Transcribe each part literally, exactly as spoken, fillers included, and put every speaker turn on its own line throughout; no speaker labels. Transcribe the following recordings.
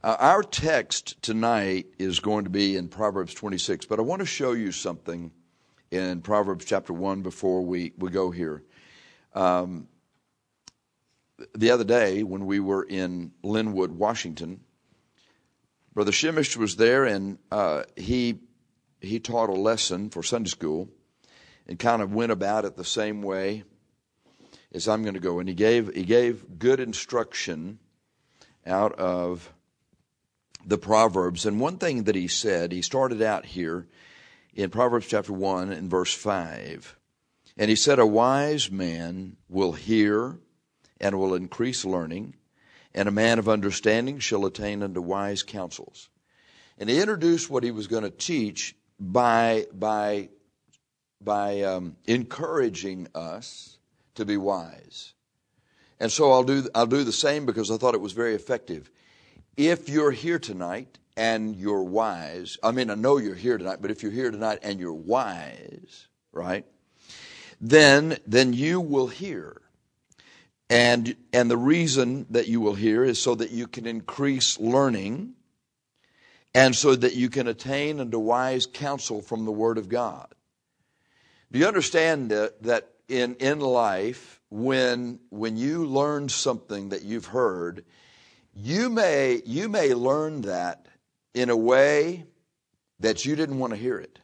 Uh, our text tonight is going to be in Proverbs twenty-six, but I want to show you something in Proverbs chapter one before we, we go here. Um, the other day when we were in Linwood, Washington, Brother Shimish was there, and uh, he he taught a lesson for Sunday school and kind of went about it the same way as I'm going to go. And he gave he gave good instruction out of the Proverbs. And one thing that he said, he started out here in Proverbs chapter one and verse five. And he said, a wise man will hear and will increase learning, and a man of understanding shall attain unto wise counsels. And he introduced what he was going to teach by, by, by um, encouraging us to be wise. And so I'll do, I'll do the same because I thought it was very effective. If you're here tonight and you're wise, I mean, I know you're here tonight, but if you're here tonight and you're wise, right, then, then you will hear. And, and the reason that you will hear is so that you can increase learning and so that you can attain unto wise counsel from the Word of God. Do you understand that, that in, in life, when, when you learn something that you've heard, You may, you may learn that in a way that you didn't want to hear it.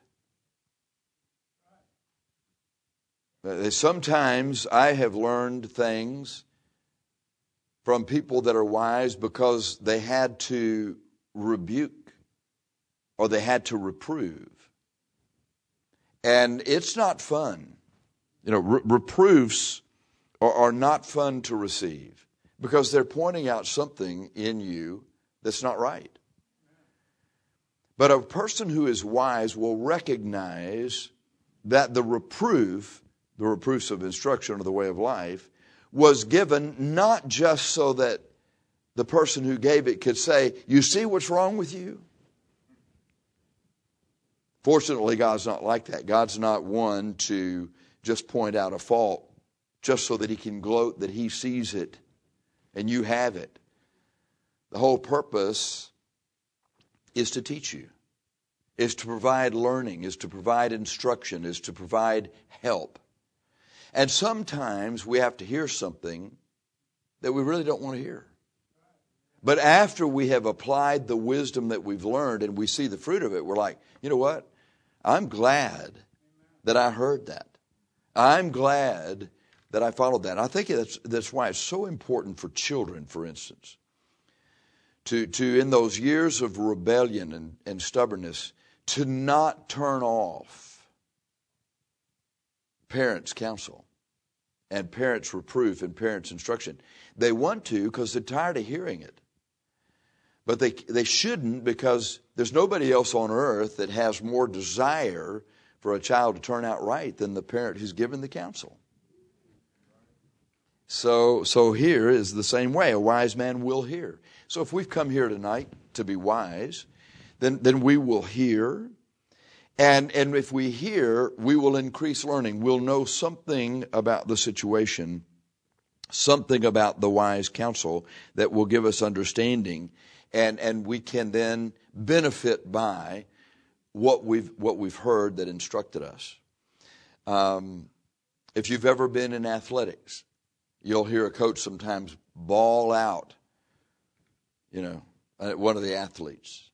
Sometimes I have learned things from people that are wise because they had to rebuke or they had to reprove. And it's not fun. You know, re- reproofs are, are not fun to receive. Because they're pointing out something in you that's not right. But a person who is wise will recognize that the reproof, the reproofs of instruction or the way of life, was given not just so that the person who gave it could say, you see what's wrong with you? Fortunately, God's not like that. God's not one to just point out a fault just so that he can gloat that he sees it. And you have it. The whole purpose is to teach you, is to provide learning, is to provide instruction, is to provide help. And sometimes we have to hear something that we really don't want to hear. But after we have applied the wisdom that we've learned and we see the fruit of it, we're like, you know what? I'm glad that I heard that. I'm glad that I followed that. I think that's that's why it's so important for children, for instance, to to in those years of rebellion and, and stubbornness, to not turn off parents' counsel and parents' reproof and parents' instruction. They want to because they're tired of hearing it. But they they shouldn't, because there's nobody else on earth that has more desire for a child to turn out right than the parent who's given the counsel. So so here is the same way. A wise man will hear. So if we've come here tonight to be wise, then, then we will hear. And, and if we hear, we will increase learning. We'll know something about the situation, something about the wise counsel that will give us understanding. And, and we can then benefit by what we've, what we've heard that instructed us. Um, if you've ever been in athletics, you'll hear a coach sometimes bawl out, you know, one of the athletes.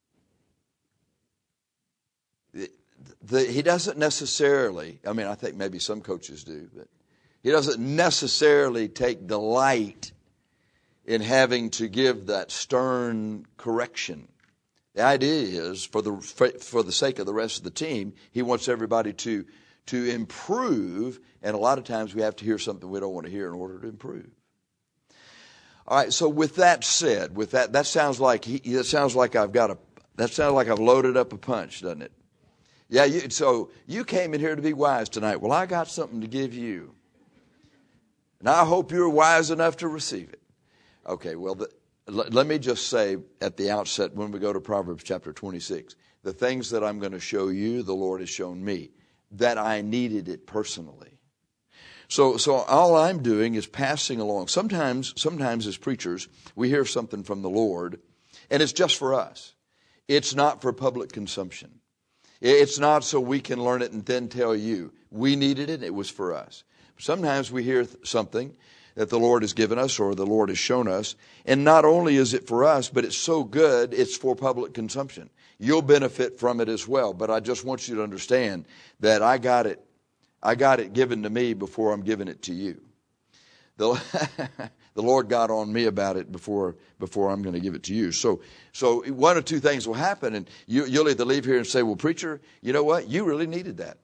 The, the, he doesn't necessarily, I mean, I think maybe some coaches do, but he doesn't necessarily take delight in having to give that stern correction. The idea is, for the for, for the sake of the rest of the team, he wants everybody to to improve, and a lot of times we have to hear something we don't want to hear in order to improve. All right, so with that said, with that, that sounds like he, that sounds like I've got a, that sounds like I've loaded up a punch, doesn't it? Yeah, you, so you came in here to be wise tonight. Well, I got something to give you, and I hope you're wise enough to receive it. Okay, well, the, let, let me just say at the outset, when we go to Proverbs chapter twenty-six, the things that I'm going to show you, the Lord has shown me, that I needed it personally. So, so all I'm doing is passing along. Sometimes, sometimes as preachers, we hear something from the Lord, And it's just for us. It's not for public consumption. It's not so we can learn it and then tell you. We needed it. It was for us. Sometimes we hear something that the Lord has given us or the Lord has shown us. And not only is it for us, but it's so good, it's for public consumption. You'll benefit from it as well. But I just want you to understand that I got it. I got it given to me before I'm giving it to you. The, the Lord got on me about it before before I'm going to give it to you. So so one or two things will happen, and you, you'll either leave here and say, well, preacher, you know what? You really needed that.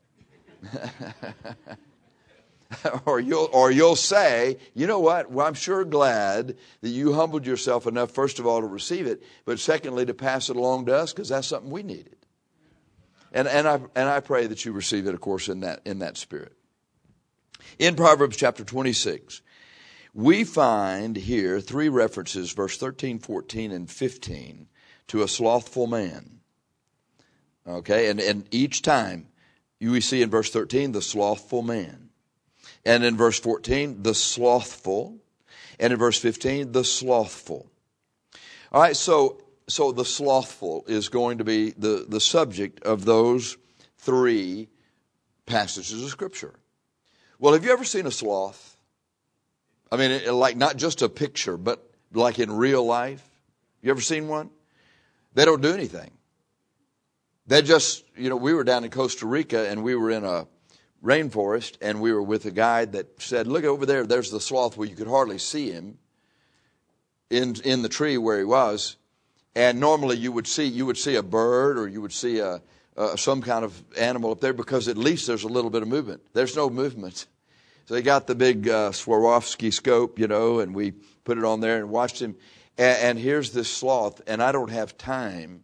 or you'll or you'll say, you know what? Well, I'm sure glad that you humbled yourself enough, first of all, to receive it, but secondly, to pass it along to us, because that's something we needed. And and I and I pray that you receive it, of course, in that in that spirit. In Proverbs chapter twenty-six, we find here three references, verse thirteen, fourteen, and fifteen, to a slothful man. Okay, and, and each time we see in verse thirteen, the slothful man. And in verse fourteen, the slothful. And in verse fifteen, the slothful. All right, so so the slothful is going to be the, the subject of those three passages of Scripture. Well, have you ever seen a sloth? I mean, it, like not just a picture, but like in real life. You ever seen one? They don't do anything. They just, you know, we were down in Costa Rica and we were in a rainforest and we were with a guide that said, look over there, there's the sloth. Well, you could hardly see him in in the tree where he was. And normally you would see you would see a bird or you would see a, a some kind of animal up there because at least there's a little bit of movement. There's no movement. So they got the big uh, Swarovski scope, you know, and we put it on there and watched him. And, and here's this sloth, and I don't have time.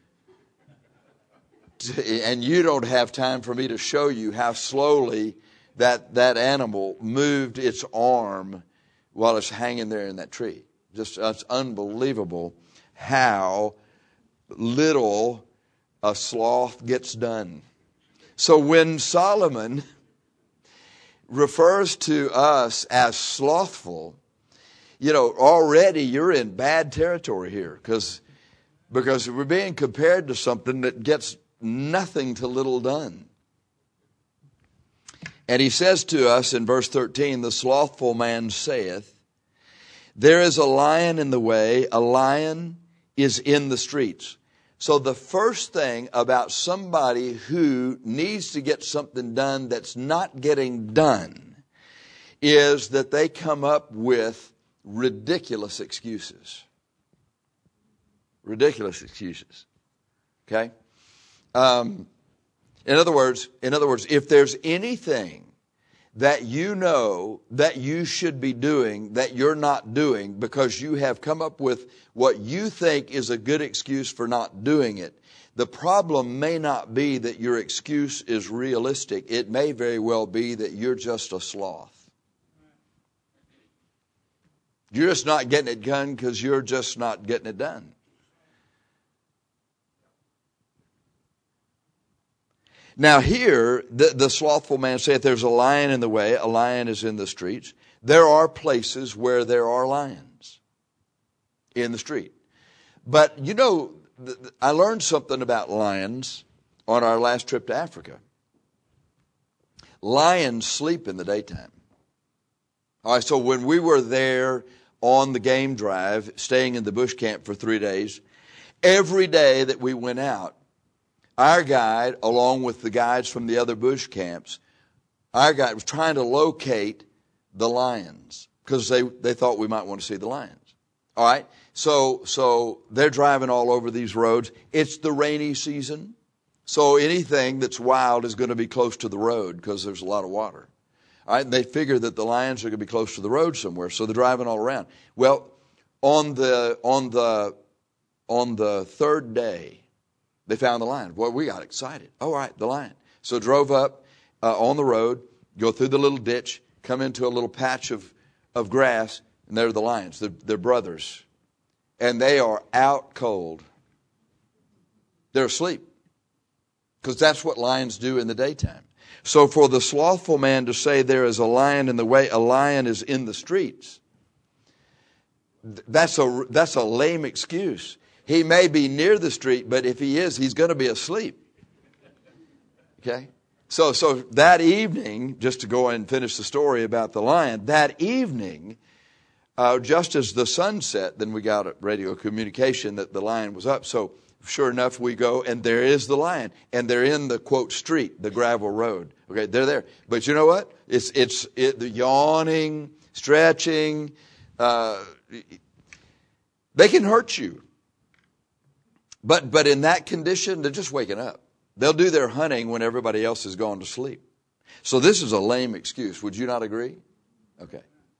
To, and you don't have time for me to show you how slowly that, that animal moved its arm while it's hanging there in that tree. Just it's unbelievable how little a sloth gets done. So when Solomon refers to us as slothful, you know, already you're in bad territory here because because we're being compared to something that gets nothing to little done. And he says to us in verse thirteen, the slothful man saith, there is a lion in the way, a lion is in the streets. So the first thing about somebody who needs to get something done that's not getting done is that they come up with ridiculous excuses. Ridiculous excuses. Okay? Um, in other words, in other words, if there's anything that you know that you should be doing that you're not doing because you have come up with what you think is a good excuse for not doing it, the problem may not be that your excuse is realistic. It may very well be that you're just a sloth. You're just not getting it done because you're just not getting it done. Now here, the, the slothful man saith, there's a lion in the way, a lion is in the streets. There are places where there are lions in the street. But you know, th- I learned something about lions on our last trip to Africa. Lions sleep in the daytime. All right, so when we were there on the game drive, staying in the bush camp for three days, every day that we went out, our guide, along with the guides from the other bush camps, our guide was trying to locate the lions because they, they thought we might want to see the lions. All right, so so they're driving all over these roads. It's the rainy season, so anything that's wild is going to be close to the road because there's a lot of water. All right, and they figure that the lions are going to be close to the road somewhere, so they're driving all around. Well, on the on the on the third day, they found the lion. Boy, we got excited. All right, the lion. So drove up uh, on the road, go through the little ditch, come into a little patch of, of grass, and there are the lions. They're, they're brothers. And they are out cold. They're asleep. Because that's what lions do in the daytime. So for the slothful man to say there is a lion in the way, a lion is in the streets, that's a, that's a lame excuse. He may be near the street, but if he is, he's going to be asleep. Okay? So, so that evening, just to go and finish the story about the lion, that evening, uh, just as the sun set, then we got a radio communication that the lion was up. So sure enough, we go, and there is the lion. And they're in the, quote, street, the gravel road. Okay, they're there. But you know what? It's it's it, the yawning, stretching. Uh, they can hurt you. But but in that condition, they're just waking up. They'll do their hunting when everybody else has gone to sleep. So this is a lame excuse. Would you not agree? Okay.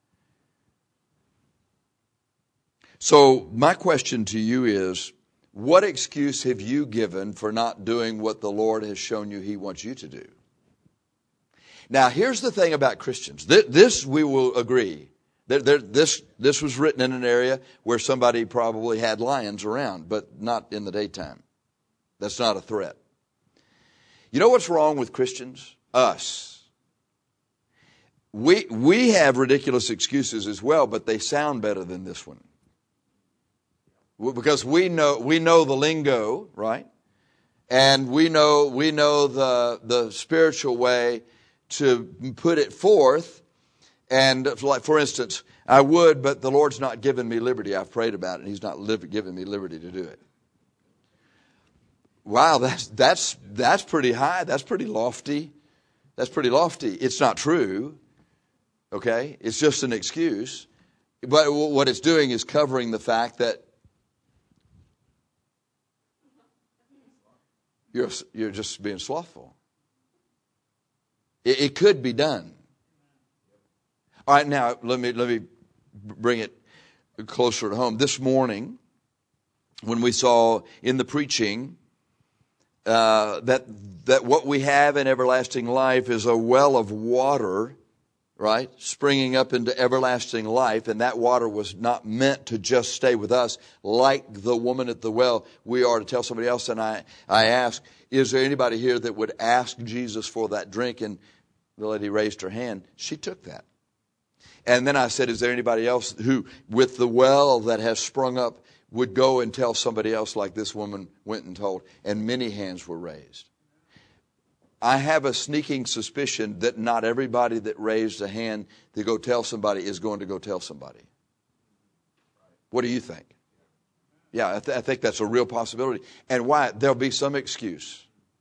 So my question to you is, what excuse have you given for not doing what the Lord has shown you He wants you to do? Now, here's the thing about Christians. This we will agree. This, this was written in an area where somebody probably had lions around, but not in the daytime. That's not a threat. You know what's wrong with Christians? Us. We, we have ridiculous excuses as well, but they sound better than this one. Because we know we know the lingo, right? And we know we know the the spiritual way to put it forth. And like, for instance, I would, but the Lord's not given me liberty. I've prayed about it, and He's not live, given me liberty to do it. Wow, that's that's that's pretty high. That's pretty lofty. That's pretty lofty. It's not true. Okay, it's just an excuse. But what it's doing is covering the fact that You're, you're just being slothful. It, it could be done. All right, now let me let me bring it closer to home. This morning, when we saw in the preaching uh, that that what we have in everlasting life is a well of water, right, springing up into everlasting life, and that water was not meant to just stay with us. Like the woman at the well, we are to tell somebody else. And I, I asked, is there anybody here that would ask Jesus for that drink? And the lady raised her hand. She took that. And then I said, is there anybody else who, with the well that has sprung up, would go and tell somebody else like this woman went and told? And many hands were raised. I have a sneaking suspicion that not everybody that raised a hand to go tell somebody is going to go tell somebody. What do you think? Yeah, I, th- I think that's a real possibility. And why? There'll be some excuse.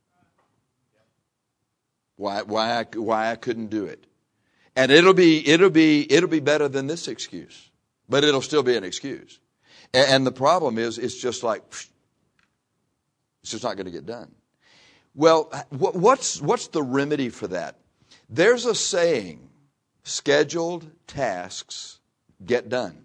Why? Why? I, why I couldn't do it? And it'll be it'll be it'll be better than this excuse, but it'll still be an excuse. And, and the problem is, it's just like it's just not going to get done. Well, what's what's the remedy for that? There's a saying, scheduled tasks get done.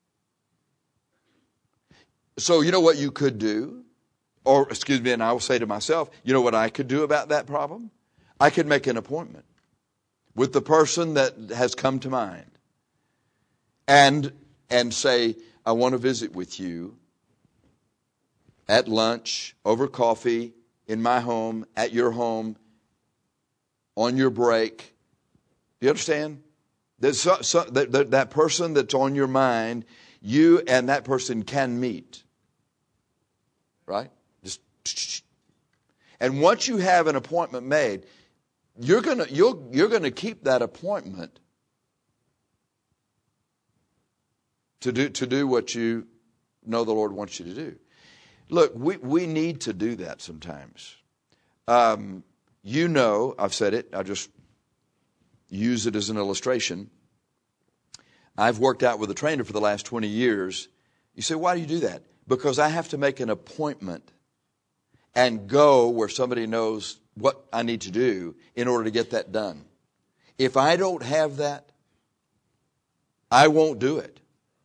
So you know what you could do? Or, excuse me, and I will say to myself, you know what I could do about that problem? I could make an appointment with the person that has come to mind and and say, I want to visit with you at lunch, over coffee, in my home, at your home, on your break. Do you understand? There's so, so, that, that person that's on your mind, you and that person can meet. Right? Just, and once you have an appointment made, you're gonna you'll you're gonna keep that appointment to do to do what you know the Lord wants you to do. Look, we, we need to do that sometimes. Um, you know, I've said it, I just use it as an illustration. I've worked out with a trainer for the last twenty years. You say, why do you do that? Because I have to make an appointment and go where somebody knows what I need to do in order to get that done. If I don't have that, I won't do it.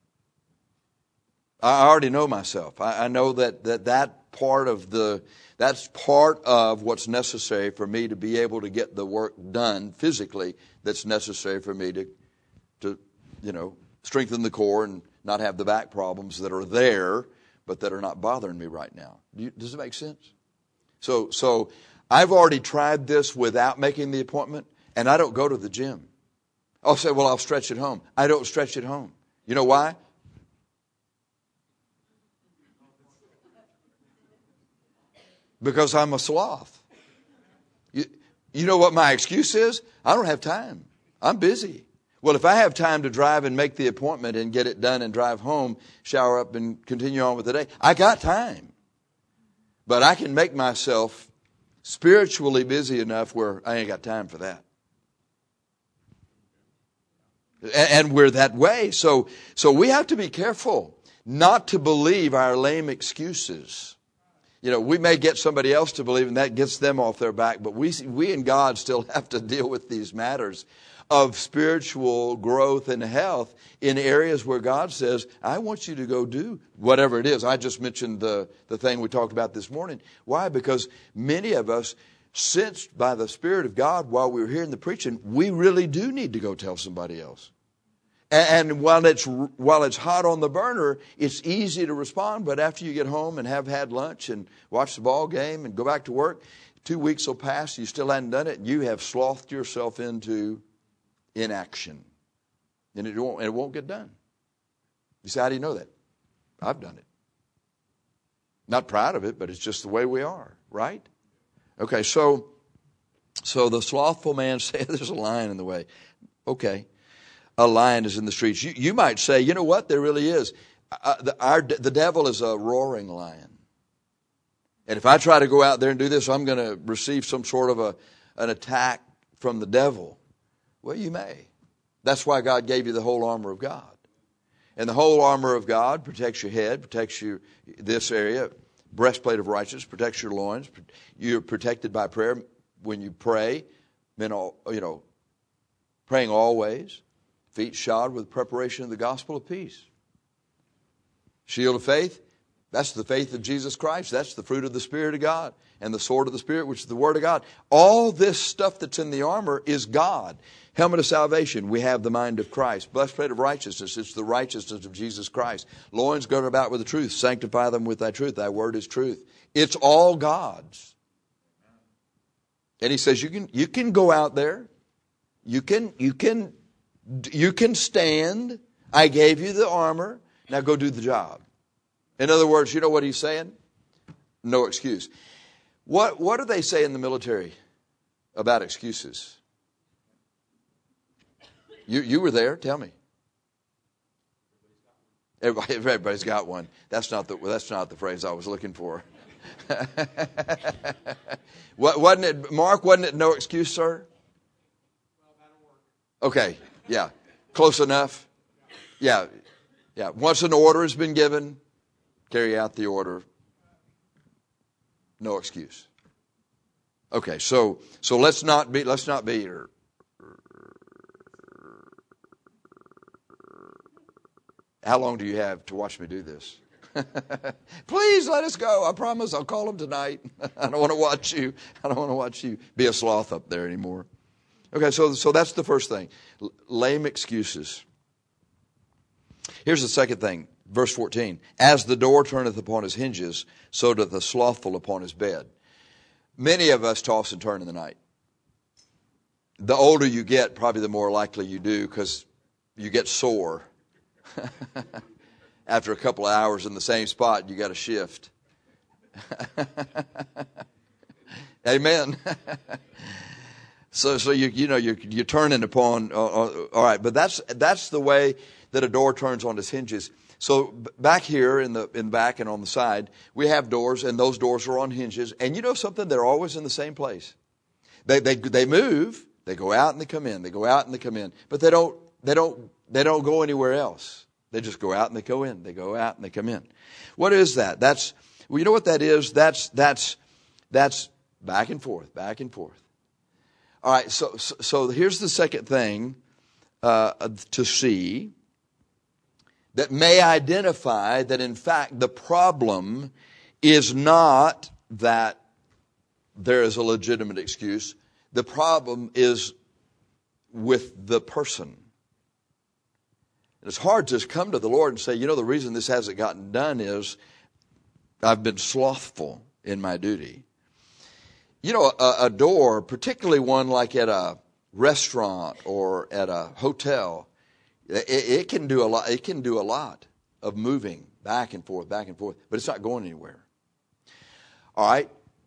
I already know myself. I, I know that, that that part of the that's part of what's necessary for me to be able to get the work done physically. That's necessary for me to, to, you know, strengthen the core and not have the back problems that are there, but that are not bothering me right now. Do you, does it make sense? So, so I've already tried this without making the appointment, and I don't go to the gym. I'll say, well, I'll stretch at home. I don't stretch at home. You know why? because I'm a sloth. You, you know what my excuse is? I don't have time. I'm busy. Well, if I have time to drive and make the appointment and get it done and drive home, shower up and continue on with the day, I got time. But I can make myself spiritually busy enough where I ain't got time for that. And we're that way. So, so we have to be careful not to believe our lame excuses. You know, we may get somebody else to believe, and that gets them off their back. But we, we and God still have to deal with these matters of spiritual growth and health in areas where God says, I want you to go do whatever it is. I just mentioned the, the thing we talked about this morning. Why? Because many of us, sensed by the Spirit of God while we were hearing the preaching, we really do need to go tell somebody else. And, and while it's while it's hot on the burner, it's easy to respond. But after you get home and have had lunch and watch the ball game and go back to work, two weeks will pass, you still hadn't done it, and you have slothed yourself into inaction. And it won't, it won't get done. You say, how do you know that? I've done it. Not proud of it, but it's just the way we are, right? Okay, so so the slothful man said, there's a lion in the way. Okay, a lion is in the streets. You, you might say, you know what, there really is. Uh, the, our, the devil is a roaring lion. And if I try to go out there and do this, I'm going to receive some sort of a an attack from the devil. Well, you may. That's why God gave you the whole armor of God. And the whole armor of God protects your head, protects you this area. Breastplate of righteousness protects your loins. You're protected by prayer when you pray. Men, all, you know, praying always. Feet shod with preparation of the gospel of peace. Shield of faith. That's the faith of Jesus Christ. That's the fruit of the Spirit of God. And the sword of the Spirit, which is the Word of God. All this stuff that's in the armor is God. Helmet of salvation, we have the mind of Christ. Breastplate of righteousness, it's the righteousness of Jesus Christ. Loins girded about with the truth, sanctify them with thy truth. Thy word is truth. It's all God's. And he says, you can you can go out there. You can you can you can stand. I gave you the armor. Now go do the job. In other words, you know what he's saying? No excuse. What what do they say in the military about excuses? You you were there. Tell me. Everybody, everybody's got one. That's not the that's not the phrase I was looking for. What wasn't it, Mark? Wasn't it no excuse, sir? Okay. Yeah. Close enough. Yeah. Yeah. Once an order has been given, carry out the order. No excuse. Okay. So so let's not be let's not be. How long do you have to watch me do this? Please let us go. I promise I'll call them tonight. I don't want to watch you. I don't want to watch you be a sloth up there anymore. Okay, so so that's the first thing. L- lame excuses. Here's the second thing. Verse fourteen. As the door turneth upon his hinges, so doth the slothful upon his bed. Many of us toss and turn in the night. The older you get, probably the more likely you do, because you get sore. After a couple of hours in the same spot, you got to shift. Amen. so, so you you know you're you're turning upon. Uh, uh, all right, but that's that's the way that a door turns on its hinges. So back here in the in back and on the side, we have doors, and those doors are on hinges. And you know something? They're always in the same place. They they they move. They go out and they come in. They go out and they come in. But they don't they don't they don't go anywhere else. They just go out and they go in. They go out and they come in. What is that? That's well, you know what that is? That's that's that's back and forth, back and forth. All right. So so, so here's the second thing uh, to see that may identify that in fact the problem is not that there is a legitimate excuse. The problem is with the person. It's hard to come to the Lord and say, you know, the reason this hasn't gotten done is I've been slothful in my duty. You know, a, a door, particularly one like at a restaurant or at a hotel, it, it can do a lot. It can do a lot of moving back and forth, back and forth, but it's not going anywhere. All right.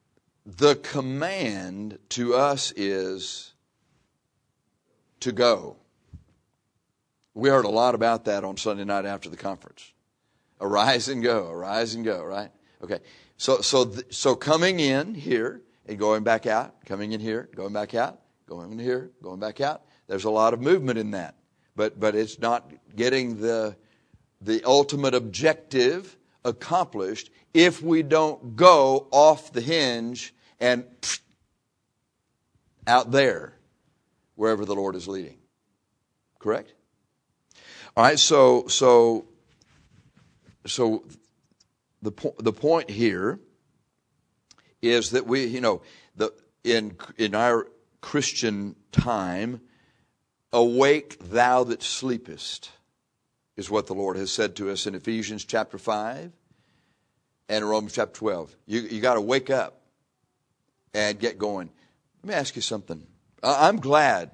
the command to us is to go. We heard a lot about that on Sunday night after the conference. Arise and go, arise and go, right? Okay. So so th- so coming in here and going back out, coming in here, going back out, going in here, going back out. There's a lot of movement in that. But but it's not getting the the ultimate objective accomplished if we don't go off the hinge and pfft, out there wherever the Lord is leading. Correct? All right, so so so the po- the point here is that we, you know, the in in our Christian time, awake thou that sleepest, is what the Lord has said to us in Ephesians chapter five and Romans chapter twelve. You you got to wake up and get going. Let me ask you something. I'm glad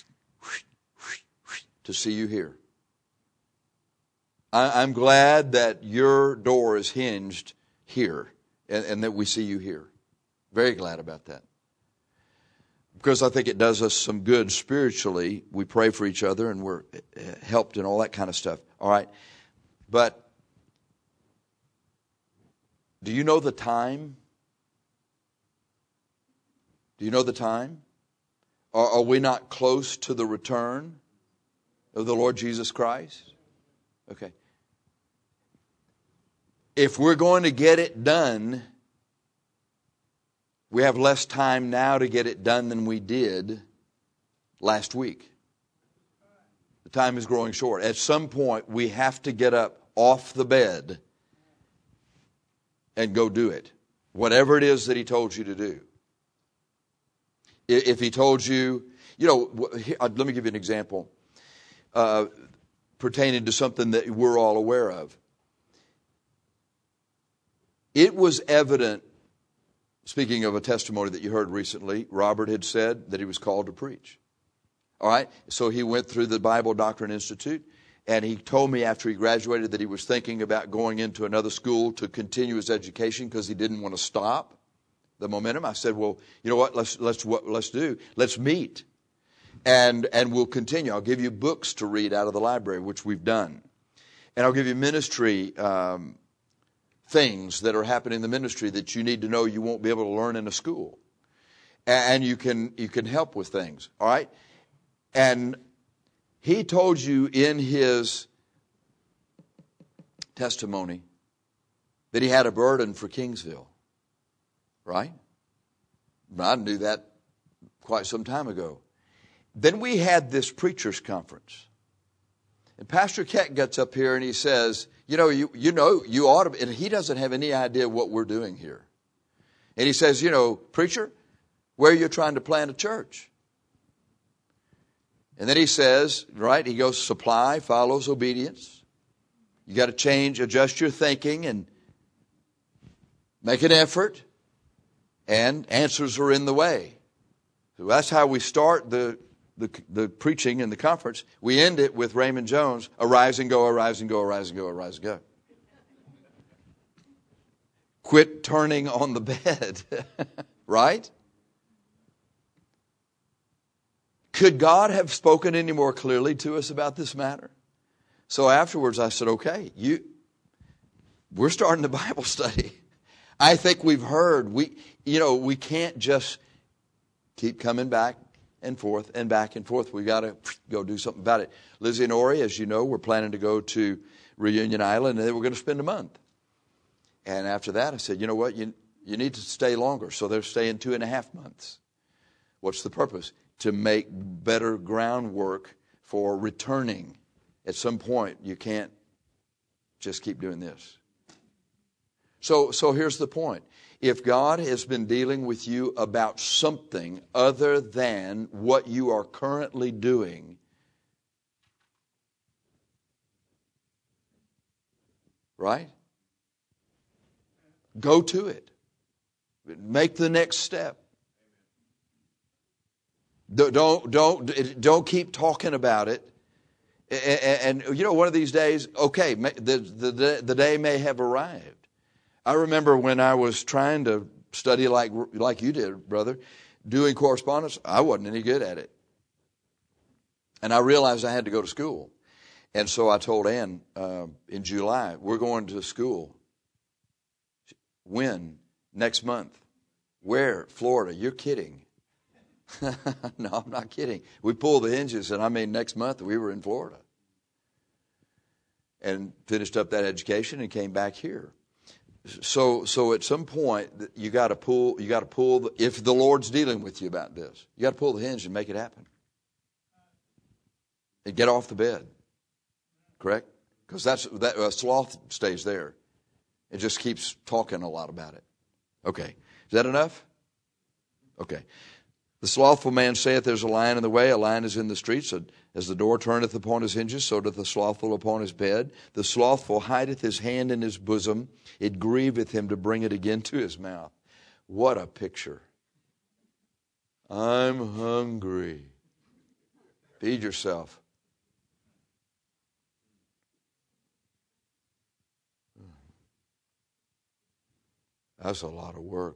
to see you here. I'm glad that your door is hinged here and, and that we see you here. Very glad about that. Because I think it does us some good spiritually. We pray for each other and we're helped and all that kind of stuff. All right. But do you know the time? Do you know the time? Are, are we not close to the return of the Lord Jesus Christ? Okay. If we're going to get it done, we have less time now to get it done than we did last week. The time is growing short. At some point, we have to get up off the bed and go do it. Whatever it is that He told you to do. If He told you, you know, let me give you an example uh, pertaining to something that we're all aware of. It was evident, speaking of a testimony that you heard recently, Robert had said that he was called to preach. All right? So he went through the Bible Doctrine Institute, and he told me after he graduated that he was thinking about going into another school to continue his education because he didn't want to stop the momentum. I said, well, you know what? Let's let's what let's do. Let's meet. And and we'll continue. I'll give you books to read out of the library, which we've done. And I'll give you ministry um things that are happening in the ministry that you need to know you won't be able to learn in a school. And you can you can help with things. All right? And he told you in his testimony that he had a burden for Kingsville. Right? I knew that quite some time ago. Then we had this preachers conference. And Pastor Keck gets up here and he says, You know, you you know, you ought to, and he doesn't have any idea what we're doing here. And he says, you know, preacher, where are you trying to plant a church? And then he says, right, he goes, supply follows obedience. You got to change, adjust your thinking and make an effort. And answers are in the way. So that's how we start the The, the preaching in the conference. We end it with Raymond Jones, arise and go, arise and go, arise and go, arise and go. Quit turning on the bed. Right? Could God have spoken any more clearly to us about this matter? So afterwards I said, okay, you, we're starting the Bible study. I think we've heard, we, you know, we can't just keep coming back and forth and back and forth. We've got to go do something about it. Lizzie and Ori, as you know, we're planning to go to Reunion Island, and then we're going to spend a month. And after that, I said, you know what, you you need to stay longer. So they're staying two and a half months. What's the purpose? To make better groundwork for returning. At some point, you can't just keep doing this. So, so here's the point. If God has been dealing with you about something other than what you are currently doing, right? Go to it. Make the next step. Don't, don't, don't keep talking about it. And, and you know, one of these days, okay, the, the, the day may have arrived. I remember when I was trying to study like like you did, brother. Doing correspondence, I wasn't any good at it. And I realized I had to go to school. And so I told Ann uh, in July, we're going to school. When? Next month. Where? Florida. You're kidding. No, I'm not kidding. We pulled the hinges, and I mean next month we were in Florida. And finished up that education and came back here. So, so at some point you got to pull. You got to pull. The, if the Lord's dealing with you about this, you got to pull the hinge and make it happen. And get off the bed. Correct? Because that's that uh, sloth stays there. It just keeps talking a lot about it. Okay, is that enough? Okay. The slothful man saith, there's a lion in the way, a lion is in the streets. As the door turneth upon his hinges, so doth the slothful upon his bed. The slothful hideth his hand in his bosom. It grieveth him to bring it again to his mouth. What a picture. I'm hungry. Feed yourself. That's a lot of work.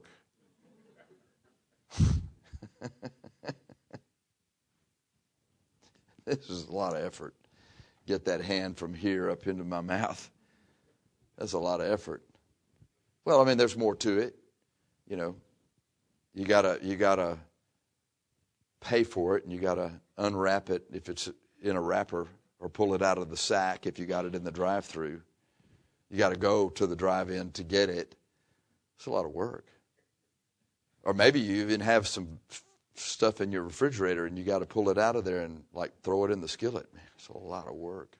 This is a lot of effort. Get that hand from here up into my mouth. That's a lot of effort. Well, I mean, there's more to it. You know, you gotta you gotta pay for it, and you gotta unwrap it if it's in a wrapper, or pull it out of the sack if you got it in the drive-through. You got to go to the drive-in to get it. It's a lot of work. Or maybe you even have some stuff in your refrigerator and you got to pull it out of there and like throw it in the skillet. Man, it's a lot of work.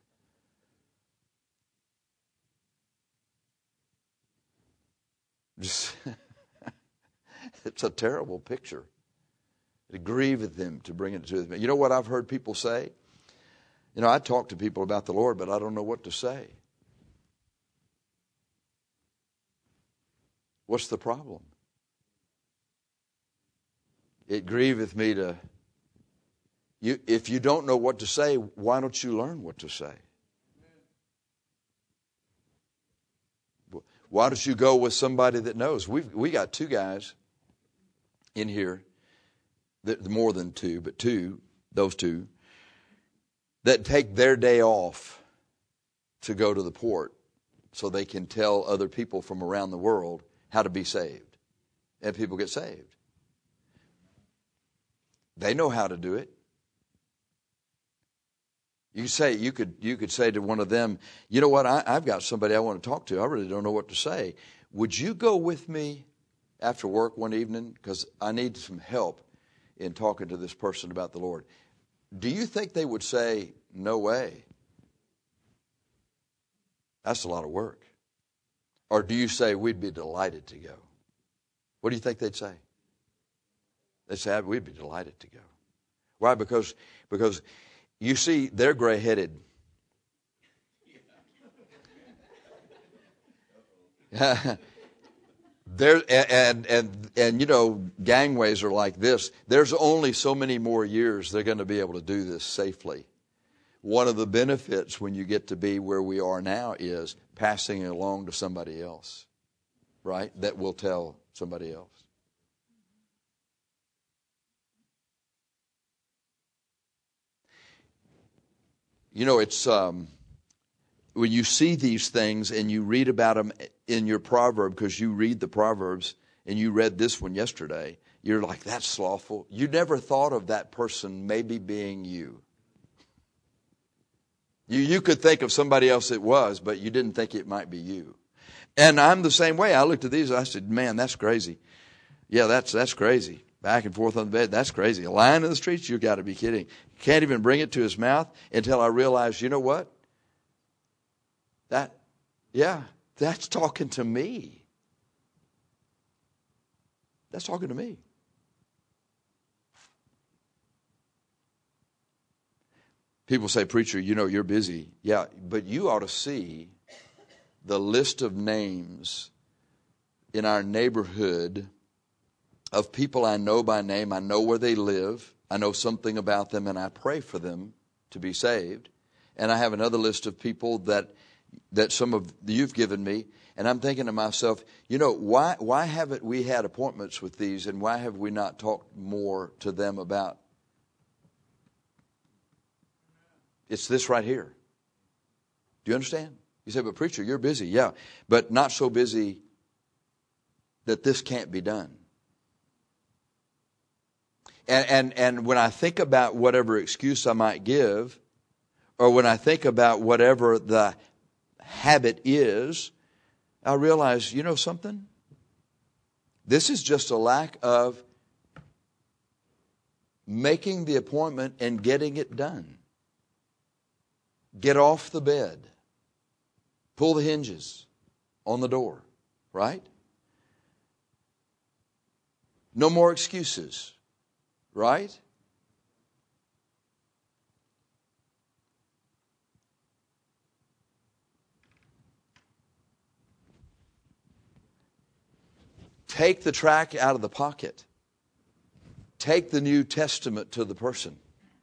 Just it's a terrible picture. It grieveth them to bring it to them. You know what I've heard people say? You know, I talk to people about the Lord, but I don't know what to say. What's the problem? It grieveth me to... You, if you don't know what to say, why don't you learn what to say? Why don't you go with somebody that knows? We've we got two guys in here, that, more than two, but two, those two, that take their day off to go to the port so they can tell other people from around the world how to be saved. And people get saved. They know how to do it. You say you could you could say to one of them, you know what, I, I've got somebody I want to talk to. I really don't know what to say. Would you go with me after work one evening? Because I need some help in talking to this person about the Lord. Do you think they would say, no way? That's a lot of work. Or do you say, we'd be delighted to go? What do you think they'd say? They'd say, we'd be delighted to go. Why? Because, because you see, they're gray-headed. There and and and you know, gangways are like this. There's only so many more years they're going to be able to do this safely. One of the benefits when you get to be where we are now is passing it along to somebody else, right? That will tell somebody else. You know, it's um, when you see these things and you read about them in your proverb, because you read the Proverbs and you read this one yesterday, you're like, that's slothful. You never thought of that person maybe being you. You you could think of somebody else it was, but you didn't think it might be you. And I'm the same way. I looked at these and I said, man, that's crazy. Yeah, that's that's crazy. Back and forth on the bed, that's crazy. A lion in the streets, you've got to be kidding. Can't even bring it to his mouth until I realized, you know what? That, yeah, that's talking to me. That's talking to me. People say, preacher, you know, you're busy. Yeah, but you ought to see the list of names in our neighborhood of people I know by name. I know where they live. I know something about them, and I pray for them to be saved. And I have another list of people that that some of you've given me, and I'm thinking to myself, you know, why why haven't we had appointments with these, and why have we not talked more to them about? It's this right here. Do you understand? You say, but preacher, you're busy. Yeah, but not so busy that this can't be done. And, and, and when I think about whatever excuse I might give, or when I think about whatever the habit is, I realize, you know something? This is just a lack of making the appointment and getting it done. Get off the bed. Pull the hinges on the door, right? No more excuses, right? Take the track out of the pocket. Take the New Testament to the person.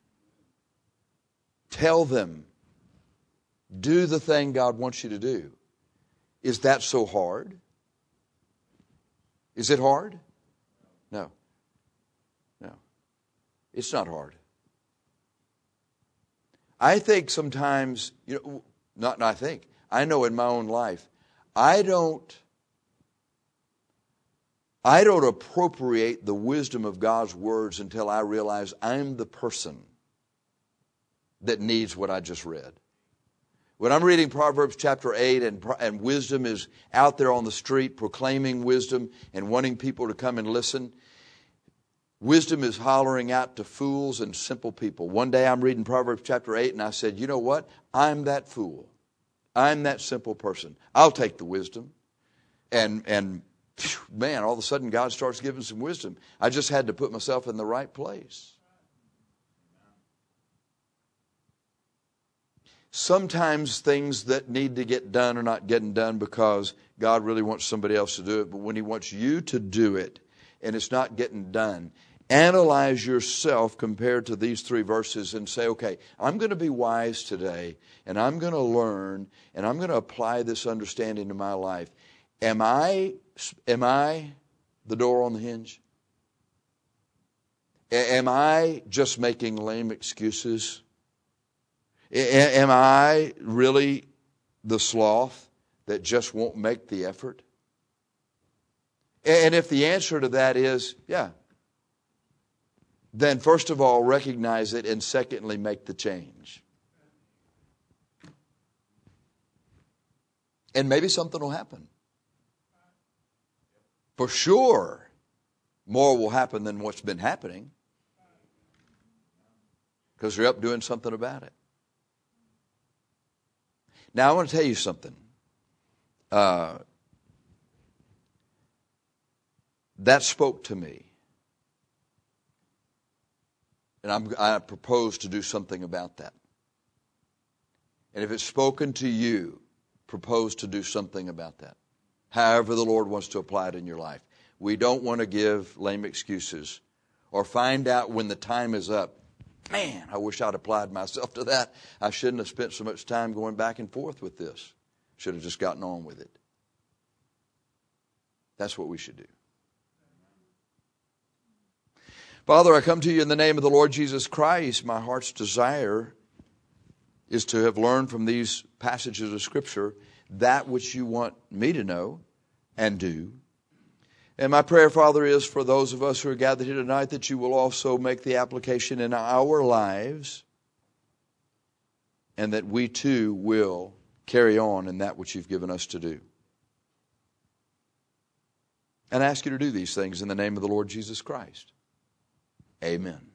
Tell them, do the thing God wants you to do. Is that so hard? Is it hard? No. No. It's not hard. I think sometimes, you know, not, not I think, I know in my own life, I don't I don't appropriate the wisdom of God's words until I realize I'm the person that needs what I just read. When I'm reading Proverbs chapter eight and, and wisdom is out there on the street proclaiming wisdom and wanting people to come and listen, wisdom is hollering out to fools and simple people. One day I'm reading Proverbs chapter eight and I said, you know what? I'm that fool. I'm that simple person. I'll take the wisdom. And, and man, all of a sudden God starts giving some wisdom. I just had to put myself in the right place. Sometimes things that need to get done are not getting done because God really wants somebody else to do it. But when He wants you to do it and it's not getting done, analyze yourself compared to these three verses and say, okay, I'm going to be wise today and I'm going to learn and I'm going to apply this understanding to my life. Am I, am I the door on the hinge? Am I just making lame excuses? Am I really the sloth that just won't make the effort? And if the answer to that is, yeah, then first of all, recognize it, and secondly, make the change. And maybe something will happen. For sure, more will happen than what's been happening because you're up doing something about it. Now, I want to tell you something. Uh, that spoke to me. And I'm, I propose to do something about that. And if it's spoken to you, propose to do something about that. However the Lord wants to apply it in your life. We don't want to give lame excuses or find out when the time is up. Man, I wish I'd applied myself to that. I shouldn't have spent so much time going back and forth with this. Should have just gotten on with it. That's what we should do. Father, I come to you in the name of the Lord Jesus Christ. My heart's desire is to have learned from these passages of Scripture that which you want me to know and do. And my prayer, Father, is for those of us who are gathered here tonight that you will also make the application in our lives and that we too will carry on in that which you've given us to do. And I ask you to do these things in the name of the Lord Jesus Christ. Amen.